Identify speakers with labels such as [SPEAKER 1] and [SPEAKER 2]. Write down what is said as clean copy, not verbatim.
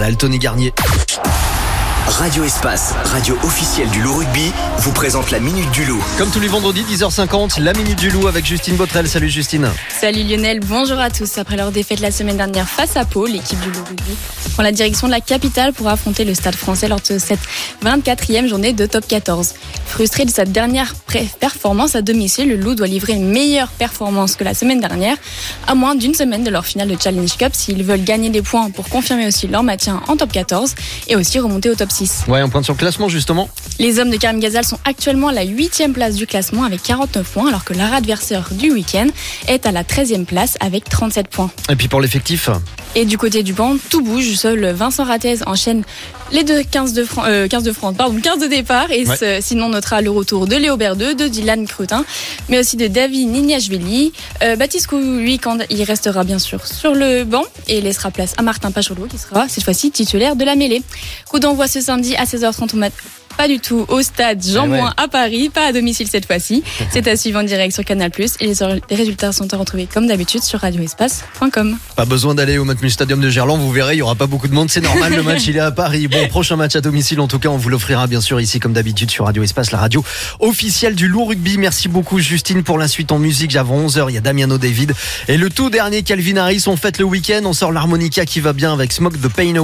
[SPEAKER 1] Montréal, Tony Garnier.
[SPEAKER 2] Radio Espace, radio officielle du Loup Rugby, vous présente la Minute du Loup.
[SPEAKER 1] Comme tous les vendredis, 10h50, la Minute du Loup avec Justine Botrel. Salut Justine.
[SPEAKER 3] Salut Lionel, bonjour à tous. Après leur défaite la semaine dernière face à Pau, l'équipe du Loup Rugby prend la direction de la capitale pour affronter le Stade Français lors de cette 24e journée de Top 14. Frustré de sa dernière performance à domicile, le Loup doit livrer une meilleure performance que la semaine dernière, à moins d'une semaine de leur finale de Challenge Cup s'ils veulent gagner des points pour confirmer aussi leur maintien en Top 14 et aussi remonter au Top 6.
[SPEAKER 1] Ouais, on pointe sur le classement justement.
[SPEAKER 3] Les hommes de Karim Ghazal sont actuellement à la 8e place du classement avec 49 points, alors que leur adversaire du week-end est à la 13e place avec 37 points.
[SPEAKER 1] Et puis pour l'effectif.
[SPEAKER 3] Et du côté du banc, tout bouge. Seul Vincent Rattez enchaîne les deux 15 de départ. Et sinon, on notera le retour de Léo Berdeux, de Dylan Crutin, mais aussi de David Niniashvili. Baptiste Couillou, lui, il restera bien sûr sur le banc et laissera place à Martin Pacholo, qui sera cette fois-ci titulaire de la mêlée. Coup d'envoi ce samedi à 16h30 au matin. Pas du tout au stade Jean-Bouin à Paris, pas à domicile cette fois-ci. C'est à suivre en direct sur Canal+. Et les résultats sont à retrouver comme d'habitude sur radioespace.com.
[SPEAKER 1] Pas besoin d'aller au Matmut Stadium de Gerland, vous verrez, il n'y aura pas beaucoup de monde, c'est normal, le match il est à Paris. Bon, prochain match à domicile, en tout cas on vous l'offrira bien sûr ici comme d'habitude sur Radio Espace, la radio officielle du Loup Rugby. Merci beaucoup Justine. Pour la suite en musique, avant 11h, il y a Damiano David et le tout dernier Calvin Harris. On fête le week-end, on sort l'harmonica qui va bien avec Smoke the Pain Away.